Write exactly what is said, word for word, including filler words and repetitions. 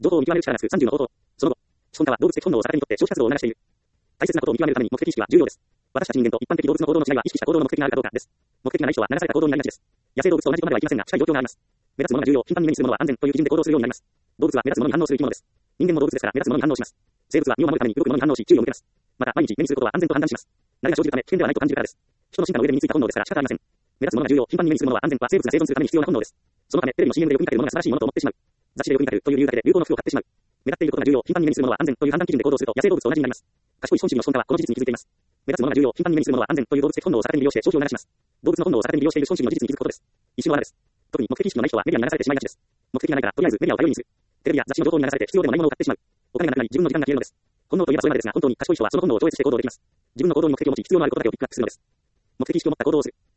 情報を見極める力がつくさんじゅうの応答。その後、資本家は動物的本能を逆手にとって消費活動を促している。大切なことを見極めるために目的意識は重要です。私たち人間と一般的動物の行動の違いは意識した行動の目的があるかどうかです。目的がない人は流された行動になりがちです。野生動物と同じとまではいきませんが、近い状況があります。目立つものが重要、頻繁に目にするものは安全という基準で行動するようになります。動物は目立つものに反応する生き物です。人間も動物ですから目立つものに反応します。生物は身を守るために動くものに反応し注意を向けます。また、毎日目にすることは安全と判断します。慣れが生じるため危険ではないと感じるからです。人の進化の上で身についた本能ですから仕方ありません。目立つものが重要、頻繁に目にするものは安全は生物が生存するために必要な本能です。そのため、テレビの シーエム でよく見かけるものが素晴らしいものと思ってしまう。雑誌でよく見かけるという理由だけで流行の服を買ってしまう。目立っていることが重要、頻繁に目にするものは安全という判断基準で行動すると野生動物と同じになります。賢い資本主義の資本家はこの事実に気づいています。目立つものが重要、頻繁に目にするものは安全という動物的本能を逆手に利用して消費を促します。動物の本能を逆手に利用している資本主義の事実に気づくことです。一種の罠です。特に目的意識のない人はメディアに流されてしまいがちです。目的がないからとりあえずメディアを頼りにする。テレビや雑誌の情報に流されて必要でもないものを買ってしまう。お金がなくなり自分の時間が消えるのです。本能といえばそれまでですが、本当に賢い人はその本能を超越して行動できます。自分の行動に目的を持ち必要のあることだけをピックアップするのです。目的意識を持った行動をする。